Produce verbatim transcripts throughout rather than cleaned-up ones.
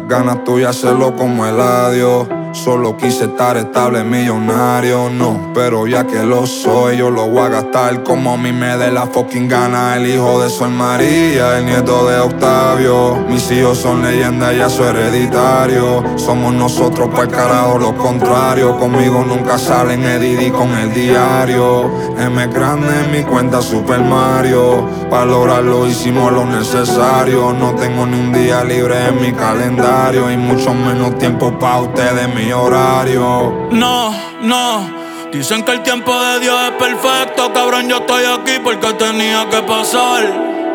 ganas tuyas hacerlo como el adiós. Solo quise estar estable, millonario, no. Pero ya que lo soy, yo lo voy a gastar como a mí me dé la fucking gana. El hijo de Sol María, el nieto de Octavio. Mis hijos son leyendas, ya soy hereditario. Somos nosotros pa'l carajo lo contrario. Conmigo nunca salen Edidi con el diario. M grande en mi cuenta Super Mario. Pa' lograrlo hicimos lo necesario. No tengo ni un día libre en mi calendario. Y mucho menos tiempo pa' ustedes, mi horario. No, no, dicen que el tiempo de Dios es perfecto. Cabrón, yo estoy aquí porque tenía que pasar.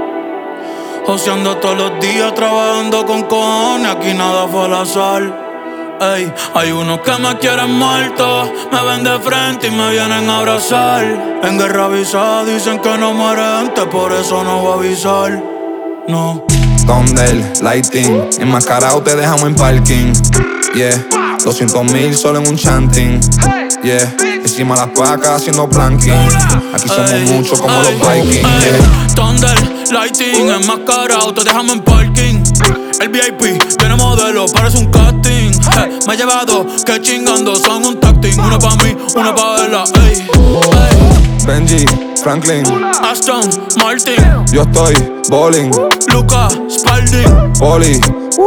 Joseando todos los días, trabajando con cojones. Aquí nada fue al azar. Ey, hay unos que me quieren muerto, me ven de frente y me vienen a abrazar. En guerra avisada dicen que no muere gente, por eso no voy a avisar. No. Thunder, lighting, enmascarado te dejamos en parking. Yeah, doscientos mil solo en un chanting. Yeah, encima las placas haciendo planking. Aquí somos ey, muchos como ey, los Vikings. Yeah. Thunder, lighting, enmascarado te dejamos en parking. El V I P tiene modelo, parece un casting. Hey, me ha llevado que chingando son un tacting. Una pa' mí, una pa' ella. Ey, ey. Benji, Franklin, Aston, Martin. Yo estoy bowling. Luca, Spalding, Poli, uh.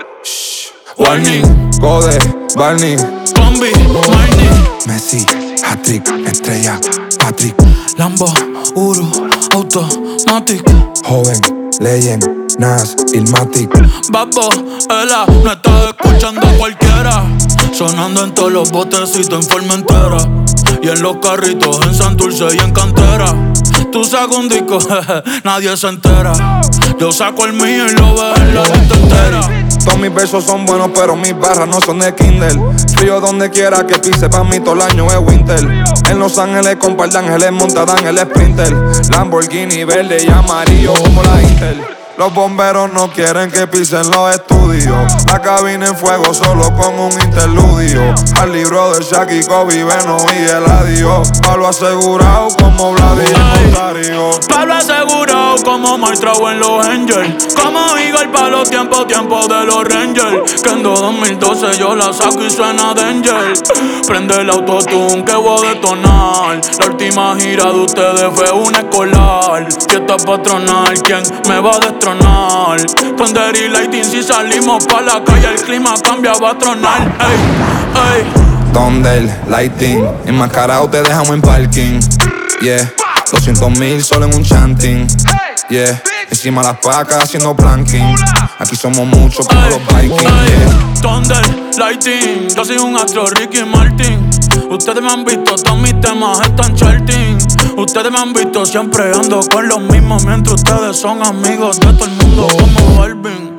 Warning, Code, Barney, Combi, Marnie, Messi, hat-trick, estrella, Patrick, Lambo, Uru, Automatic, joven, legend, Nas, Ilmatic, Babbo, Ela, no estás escuchando a cualquiera. Sonando en todos los botecitos en Formentera. Y en los carritos en Santurce y en Cantera. Tú sacas un disco, jeje, nadie se entera. Yo saco el mío y lo veo en la lista entera. Todos mis versos son buenos, pero mis barras no son de Kindle. Frío donde quiera que pise, pa' mí todo el año es winter. En Los Ángeles con par de ángeles montadan el Sprinter. Lamborghini verde y amarillo como la Intel. Los bomberos no quieren que pisen los estudios. La cabina en fuego solo con un interludio. Al libro de Shaq, Kobe, Beno y Eladio. Pablo asegurado como Vladimir Montario. Pablo asegurado como Martrao en los Angels. Como Igor pa' los tiempos, tiempos de los Rangers. Que en dos mil doce yo la saco y suena Danger. Prende el autotune que voy a detonar. La última gira de ustedes fue una escolar. Fiesta patronal, ¿quién me va a destronar? Thunder y lighting, si salimos pa' la calle el clima cambia, va a tronar. Ey, ey. Thunder, lighting, enmascarado te dejamos en parking. Yeah, doscientos mil solo en un chanting. Yeah, encima las pacas haciendo planking. Aquí somos muchos como ey, los Vikings. Yeah. Thunder, lighting, yo soy un astro, Ricky Martin. Ustedes me han visto, todos mis temas están charting. Ustedes me han visto siempre ando con los mismos, mientras ustedes son amigos de todo el mundo como Balvin.